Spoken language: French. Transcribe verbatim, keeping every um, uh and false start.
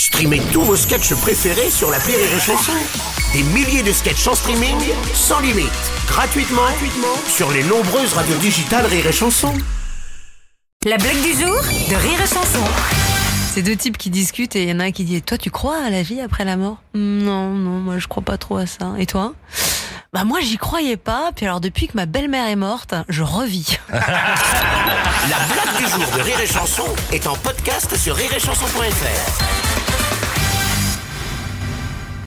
Streamez tous vos sketchs préférés sur l'appli Rire et Chanson. Des milliers de sketchs en streaming, sans limite, gratuitement, gratuitement sur les nombreuses radios digitales Rire et Chanson. La blague du jour de Rire et Chanson. C'est deux types qui discutent et il y en a un qui dit « Toi, tu crois à la vie après la mort ?»« Non, non, moi je crois pas trop à ça. Et toi ?»« Bah moi j'y croyais pas, puis alors depuis que ma belle-mère est morte, je revis. » La blague du jour de Rire et Chanson est en podcast sur rire et chanson point f r.